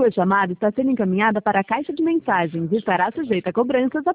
Sua chamada está sendo encaminhada para a caixa de mensagens e estará sujeita a cobranças